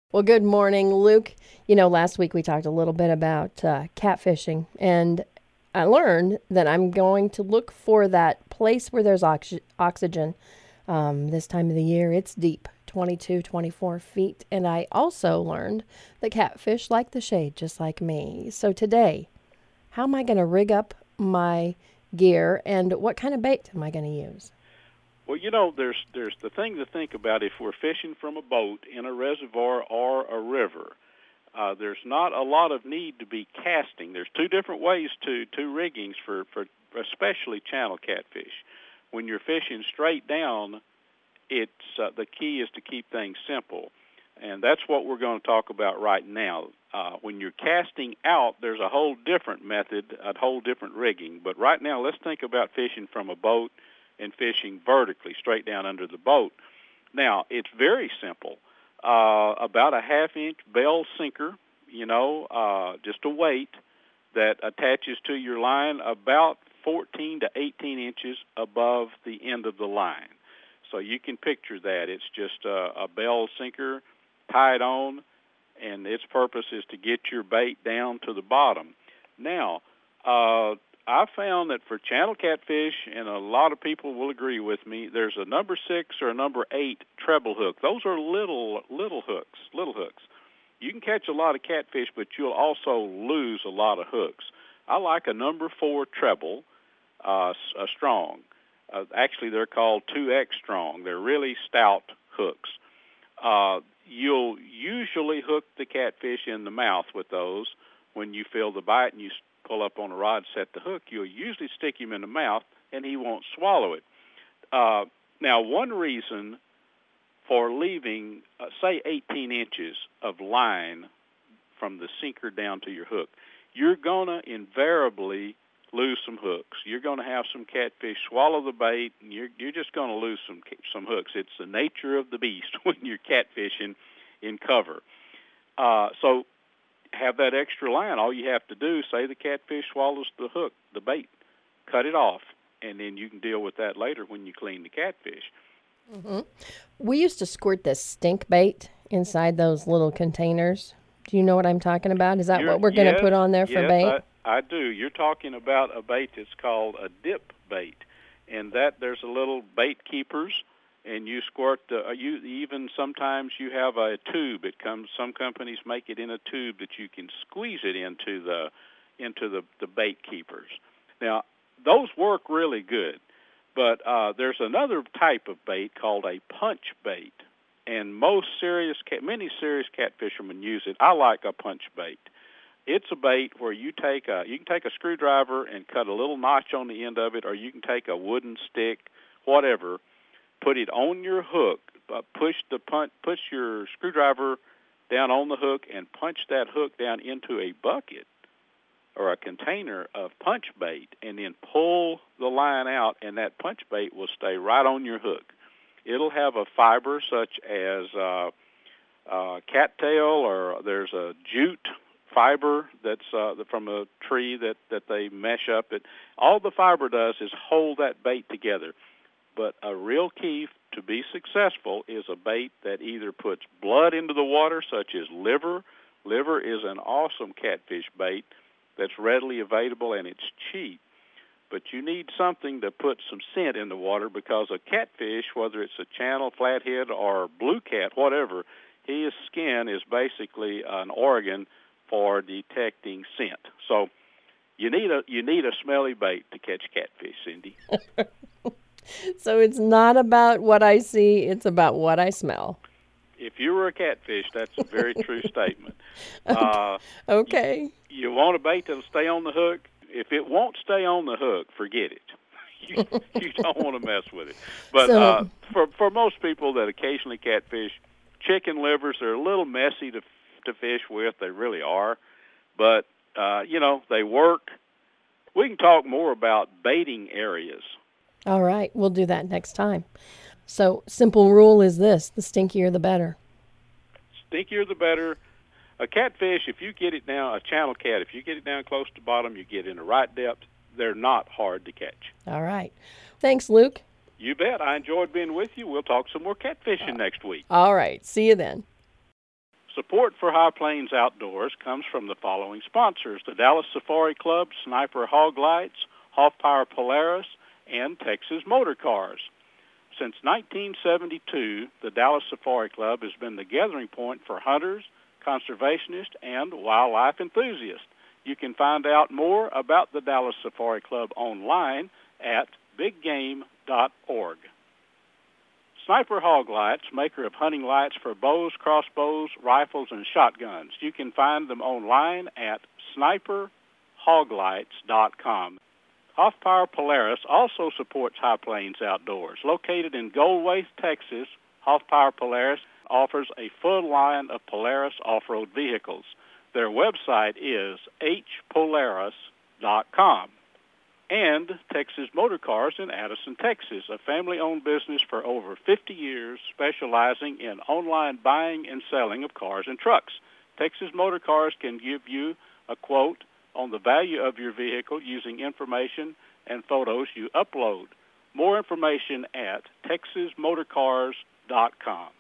Well, good morning, Luke. Last week we talked a little bit about catfishing, and I learned that I'm going to look for that place where there's oxygen. This time of the year, it's deep, 22, 24 feet. And I also learned that catfish like the shade, just like me. So today, how am I going to rig up my gear, and what kind of bait am I going to use? Well, there's the thing to think about if we're fishing from a boat in a reservoir or a river. There's not a lot of need to be casting. There's two different ways two riggings for especially channel catfish. When you're fishing straight down, it's the key is to keep things simple, and that's what we're going to talk about right now. When you're casting out, there's a whole different method, a whole different rigging. But right now, let's think about fishing from a boat and fishing vertically, straight down under the boat. Now, it's very simple. About a half-inch bell sinker, just a weight that attaches to your line about 14 to 18 inches above the end of the line. So you can picture that. It's just a bell sinker tied on, and its purpose is to get your bait down to the bottom. Now, I found that for channel catfish, and a lot of people will agree with me, there's a number 6 or a number 8 treble hook. Those are little hooks. You can catch a lot of catfish, but you'll also lose a lot of hooks. I like a number 4 treble, a strong. Actually, they're called 2X strong. They're really stout hooks. You'll usually hook the catfish in the mouth with those. When you feel the bite and you pull up on a rod, set the hook, you'll usually stick him in the mouth, and he won't swallow it. Now, one reason for leaving, say, 18 inches of line from the sinker down to your hook, you're going to invariably lose some hooks. You're going to have some catfish swallow the bait, and you're just going to lose some hooks. It's the nature of the beast when you're catfishing in cover. So have that extra line. All you have to do, say the catfish swallows the hook, the bait, cut it off, and then you can deal with that later when you clean the catfish. Mm-hmm. We used to squirt this stink bait inside those little containers. Do you know what I'm talking about? Is that what we're going to put on there for bait? Yes, I do. You're talking about a bait that's called a dip bait, and that there's a little bait keepers, and you squirt. Even sometimes you have a tube. It comes. Some companies make it in a tube that you can squeeze it into the bait keepers. Now those work really good, but there's another type of bait called a punch bait. And many serious catfishermen use it. I like a punch bait. It's a bait where you can take a screwdriver and cut a little notch on the end of it, or you can take a wooden stick, whatever, put it on your hook, push your screwdriver down on the hook, and punch that hook down into a bucket or a container of punch bait, and then pull the line out, and that punch bait will stay right on your hook. It'll have a fiber such as cattail, or there's a jute fiber that's from a tree that they mesh up. All the fiber does is hold that bait together. But a real key to be successful is a bait that either puts blood into the water, such as liver. Liver is an awesome catfish bait that's readily available, and it's cheap. But you need something to put some scent in the water, because a catfish, whether it's a channel, flathead, or blue cat, whatever, his skin is basically an organ for detecting scent. So you need a smelly bait to catch catfish, Cindy. So it's not about what I see, it's about what I smell. If you were a catfish, that's a very true statement. Okay. You want a bait that'll stay on the hook. If it won't stay on the hook, forget it. You don't want to mess with it. But for most people that occasionally catfish, chicken livers are a little messy to fish with. They really are. But, they work. We can talk more about baiting areas. All right. We'll do that next time. So simple rule is this: the stinkier the better. Stinkier the better. A catfish, if you get it down, a channel cat, if you get it down close to the bottom, you get in the right depth, they're not hard to catch. All right. Thanks, Luke. You bet. I enjoyed being with you. We'll talk some more catfishing next week. All right. See you then. Support for High Plains Outdoors comes from the following sponsors: the Dallas Safari Club, Sniper Hog Lights, Hoffpauir Polaris, and Texas Motor Cars. Since 1972, the Dallas Safari Club has been the gathering point for hunters, conservationists, and wildlife enthusiasts. You can find out more about the Dallas Safari Club online at biggame.org. Sniper Hog Lights, maker of hunting lights for bows, crossbows, rifles, and shotguns. You can find them online at sniperhoglights.com. Hoffpauir Polaris also supports High Plains Outdoors. Located in Goldwaith, Texas, Hoffpauir Polaris offers a full line of Polaris off-road vehicles. Their website is hpolaris.com. And Texas Motor Cars in Addison, Texas, a family-owned business for over 50 years specializing in online buying and selling of cars and trucks. Texas Motor Cars can give you a quote on the value of your vehicle using information and photos you upload. More information at texasmotorcars.com.